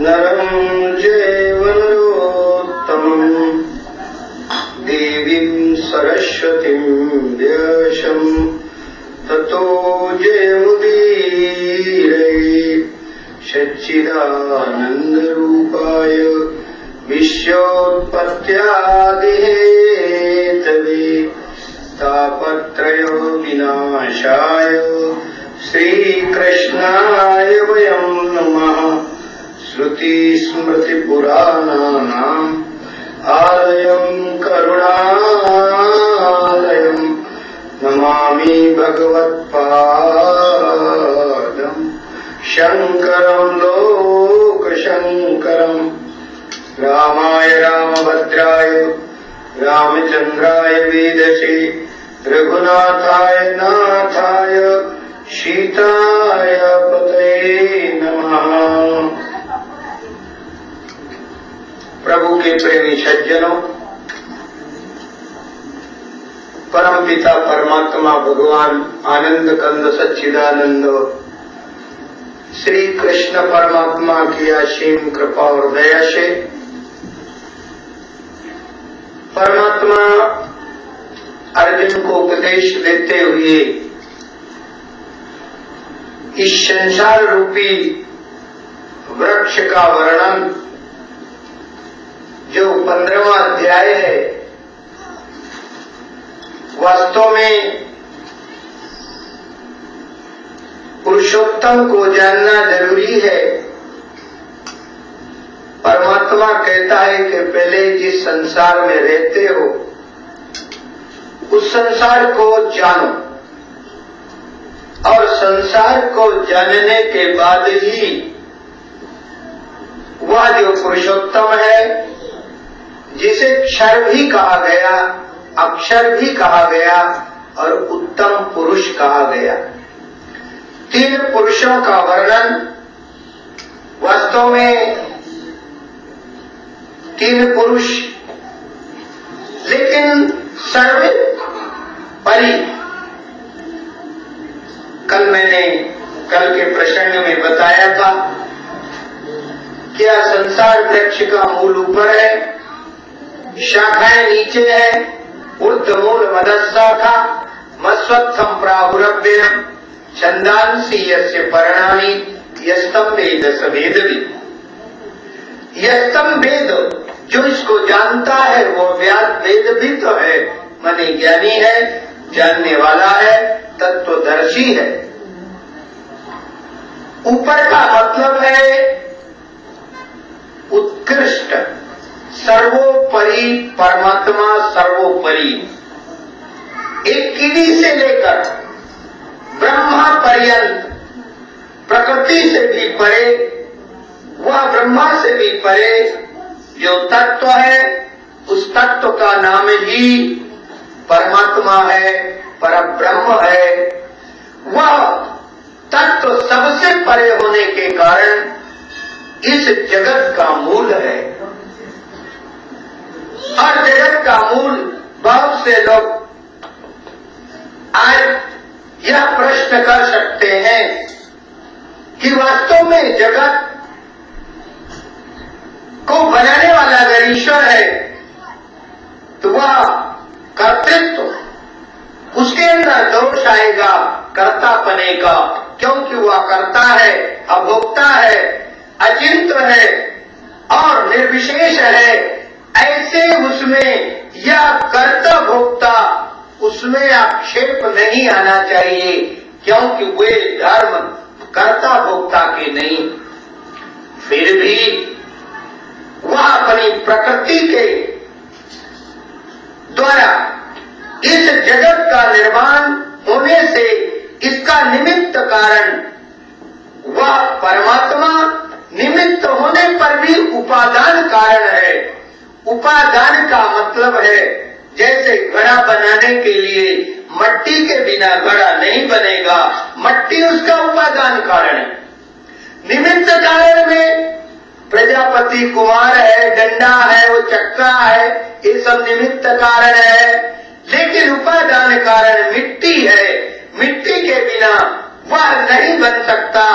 नरं चैव नरोत्तमं देवीं सरस्वतीं व्यासं ततो जयमुदीरये सच्चिदानन्दरूपाय विश्वोत्पत्त्यादिहेतवे तापत्रय विनाशाय श्रीकृष्णाय वयं नमः। श्रुतिस्मृतिपुराणानाम् आलयं करुणालयं नमामि भगवत्पादं शङ्करं लोकशङ्करं। रामाय रामभद्राय रामचन्द्राय वेदसे रघुनाथाय नाथाय सीताय पतये नमः। प्रभु के प्रेमी सज्जनों, परम पिता परमात्मा भगवान आनंद कंद सच्चिदानंद श्री कृष्ण परमात्मा की असीम कृपा और दया से परमात्मा अर्जुन को उपदेश देते हुए इस संसार रूपी वृक्ष का वर्णन जो 15वां अध्याय है, वास्तव में पुरुषोत्तम को जानना जरूरी है। परमात्मा कहता है कि पहले जिस संसार में रहते हो उस संसार को जानो, और संसार को जानने के बाद ही वह जो पुरुषोत्तम है, जिसे क्षर भी कहा गया, अक्षर भी कहा गया और उत्तम पुरुष कहा गया, 3 पुरुषों का वर्णन वास्तव में 3 पुरुष, लेकिन सर्वोपरि मैंने कल के प्रसंग में बताया था, क्या संसार वृक्ष का मूल ऊपर है, शाखाएं नीचे है, ऊर्ध्वमूल मदशाखा मस्वत्थम प्राहुरभ्यम छंदांसि यस्य पर्णानि यस्तम वेद स वेदवित्। यस्तम वेद, जो इसको जानता है वो वेदवित् तो है, माने ज्ञानी है, जानने वाला है, तत्वदर्शी है। ऊपर का मतलब है उत्कृष्ट, सर्वोपरि, परमात्मा सर्वोपरि, एक कीड़ी से लेकर ब्रह्मा पर्यंत, प्रकृति से भी परे, वह ब्रह्मा से भी परे जो तत्व है, उस तत्व का नाम ही परमात्मा है, परब्रह्म है। वह तत्व सबसे परे होने के कारण इस जगत का मूल है। और जगत का मूल, बहुत से लोग आज यह प्रश्न कर सकते हैं कि वास्तव में जगत को बनाने वाला अगर ईश्वर है तो वह कर्तृत्व, उसके अंदर दोष आएगा कर्तापने का, क्योंकि वह कर्ता है, अभोक्ता है, अचिंत्य है और निर्विशेष है। ऐसे उसमें यह कर्ता भोक्ता, उसमें आक्षेप नहीं आना चाहिए, क्योंकि वे धर्म कर्ता भोक्ता के नहीं। फिर भी वह अपनी प्रकृति के द्वारा इस जगत का निर्माण होने से इसका निमित्त कारण वह परमात्मा, निमित्त होने पर भी उपादान कारण है। उपादान का मतलब है जैसे घड़ा बनाने के लिए मट्टी के बिना घड़ा नहीं बनेगा, मट्टी उसका उपादान कारण है। निमित्त कारण में प्रजापति कुमार है, डंडा है, वो चक्का है, ये सब निमित्त कारण है। लेकिन उपादान कारण मिट्टी है, मिट्टी के बिना वह नहीं बन सकता।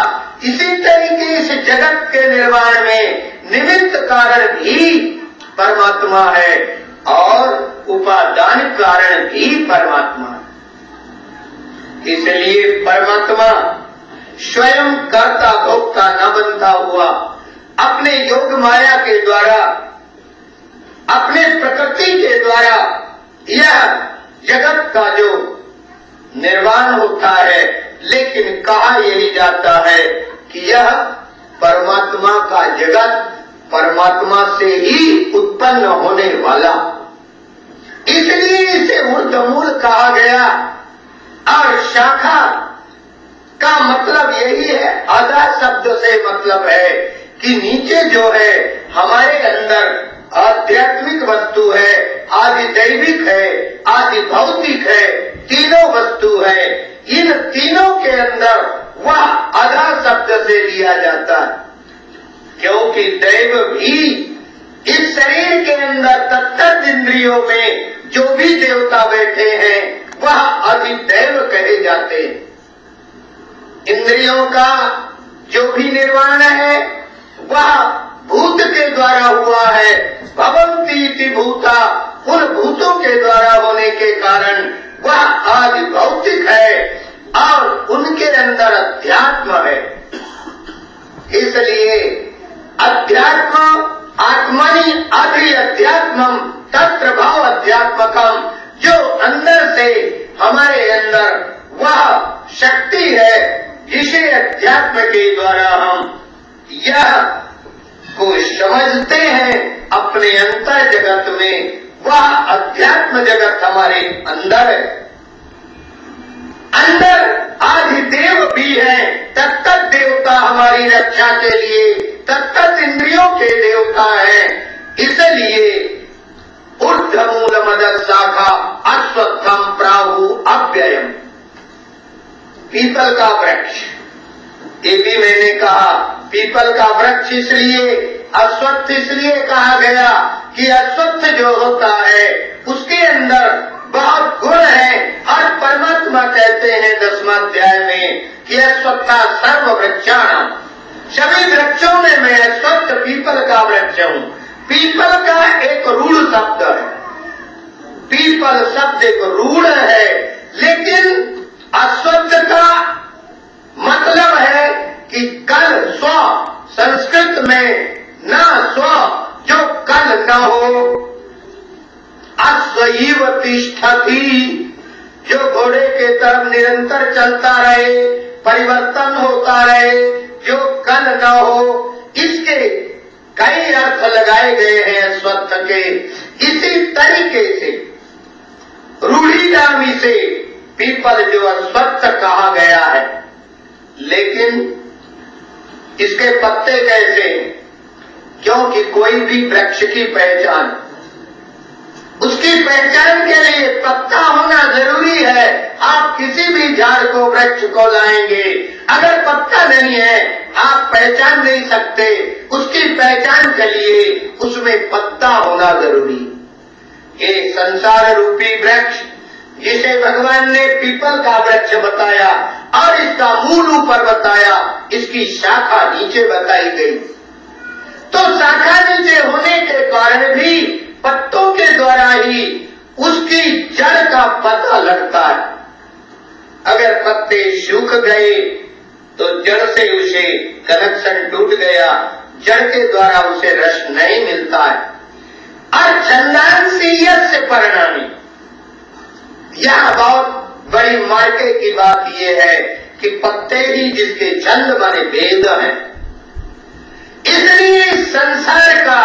इसी तरीके इस जगत के निर्माण में निमित्त कारण भी परमात्मा है और उपादान कारण भी परमात्मा है। इसलिए परमात्मा स्वयं कर्ता भोक्ता न बनता हुआ अपने योग माया के द्वारा, अपने प्रकृति के द्वारा यह जगत का जो निर्माण होता है, लेकिन कहा यही जाता है कि यह परमात्मा का जगत परमात्मा से ही उत्पन्न होने वाला, इसलिए इसे ऊर्ध्वमूल कहा गया। और शाखा का मतलब यही है, अधा शब्द से मतलब है कि नीचे जो है हमारे अंदर आध्यात्मिक वस्तु है, आदि दैविक है, आदि भौतिक है, तीनों वस्तु है। इन तीनों के अंदर वह आधा शब्द से लिया जाता है, क्योंकि दैव भी इस शरीर के अंदर तत्त इंद्रियों में जो भी देवता बैठे हैं वह अधिदैव कहे जाते हैं। इंद्रियों का जो भी निर्माण है वह भूत के द्वारा हुआ है। भवन्ति इति भूता, उन भूतों के द्वारा होने के कारण वह आदि भौतिक है और उनके अंदर अध्यात्म है। इसलिए अध्यात्म आत्मनि अधि अध्यात्मम तत्र भाव अध्यात्मकम, जो अंदर से हमारे अंदर वह शक्ति है जिसे अध्यात्म के द्वारा हम यह को समझते हैं अपने अंतर जगत में, वह अध्यात्म जगत हमारे अंदर है। अंदर आदिदेव भी है, तत्त देवता हमारी रक्षा के लिए तत्त इंद्रियों के देवता है। इसलिए ऊर्ध्वमूल मदद शाखा अश्वत्थम प्राहु अव्ययम, पीपल का वृक्ष, ये भी मैंने कहा पीपल का वृक्ष इसलिए, अश्वत्थ इसलिए कहा गया कि अश्वत्थ जो होता है उसके अंदर बहुत गुण है। और परमात्मा कहते हैं 10वां अध्याय में कि अश्वत्था सर्व वृक्षाणाम, सभी वृक्षों में मैं अश्वत्थ पीपल का वृक्ष हूँ। पीपल का एक रूढ़ शब्द है, पीपल शब्द एक रूढ़ है, लेकिन अश्वत्थ का मतलब है कि कल स्व, संस्कृत में न स्व जो कल न हो, अश्वैव तिष्ठति, जो घोड़े के तरफ निरंतर चलता रहे, परिवर्तन होता रहे, जो कल न हो। इसके कई अर्थ लगाए गए हैं अश्वत्थ के। इसी तरीके से रूढ़िनामी से पीपल जो अश्वत्थ कहा गया है, लेकिन इसके पत्ते कैसे? क्योंकि कोई भी वृक्ष की पहचान, उसकी पहचान के लिए पत्ता होना जरूरी है। आप किसी भी झाड़ को, वृक्ष को लाएंगे, अगर पत्ता नहीं है आप पहचान नहीं सकते। उसकी पहचान के लिए उसमें पत्ता होना जरूरी। ये संसार रूपी वृक्ष जिसे भगवान ने पीपल का वृक्ष बताया और इसका मूल ऊपर बताया, इसकी शाखा नीचे बताई गई। तो शाखा नीचे होने के कारण भी पत्तों के द्वारा ही उसकी जड़ का पता लगता है। अगर पत्ते सूख गए तो जड़ से उसे कनेक्शन टूट गया, जड़ के द्वारा उसे रस नहीं मिलता है। और छंदांसी यस्य परिणामी, यह बहुत बड़ी मार्के की बात यह है कि पत्ते ही जिसके छंद माने भेद हैं। इसलिए संसार का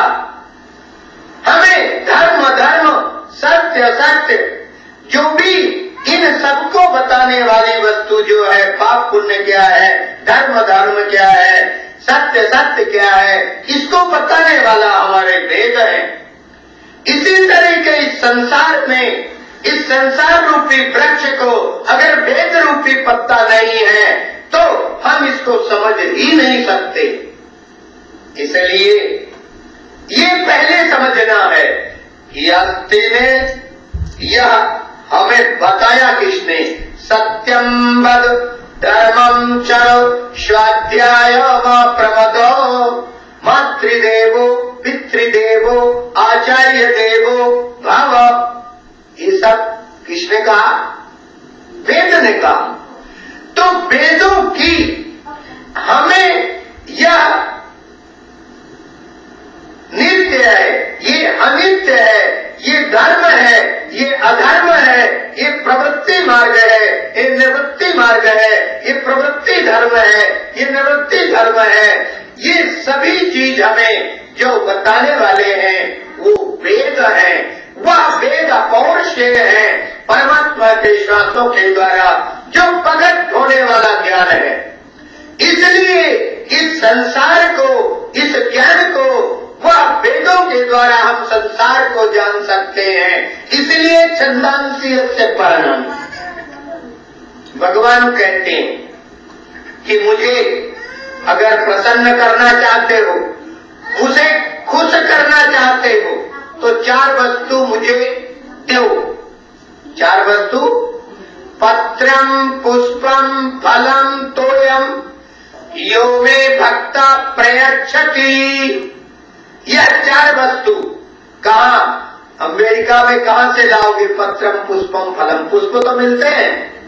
हमें धर्म धर्म सत्य सत्य जो भी इन सबको बताने वाली वस्तु जो है, पाप पुण्य क्या है, धर्म धर्म क्या है, सत्य सत्य क्या है, इसको बताने वाला हमारे वेद है। इसी तरीके इस संसार में, इस संसार रूपी वृक्ष को अगर वेद रूपी पत्ता नहीं है तो हम इसको समझ ही नहीं सकते। इसलिए ये पहले समझना है कि अस्ति ने यह हमें बताया किसने, सत्यम वद धर्मम चरो स्वाध्याय किसने कहा? वेद ने कहा। तो वेदों की हमें यह नित्य है, ये अनित्य है, ये धर्म है, ये अधर्म है, ये प्रवृत्ति मार्ग है, ये निवृत्ति मार्ग है, ये प्रवृत्ति धर्म है, ये निवृत्ति धर्म है, ये सभी चीज हमें जो बताने वाले हैं वो वेद है। वह वेद अपौरुषेय है, परमात्मा के श्वासों के द्वारा जो प्रकट होने वाला ज्ञान है। इसलिए इस संसार को, इस ज्ञान को वह वेदों के द्वारा हम संसार को जान सकते हैं। इसलिए छंदांसी से परणम भगवान कहते हैं कि मुझे अगर प्रसन्न करना चाहते हो, मुझे खुश करना चाहते हो, तो 4 वस्तु मुझे दो। 4 वस्तु, पत्रम पुष्पम फलम तोयम यो मे भक्ता प्रयच्छति। यह 4 वस्तु कहाँ? अमेरिका में कहाँ से लाओगे? पत्रम पुष्पम फलम। पुष्प तो मिलते हैं,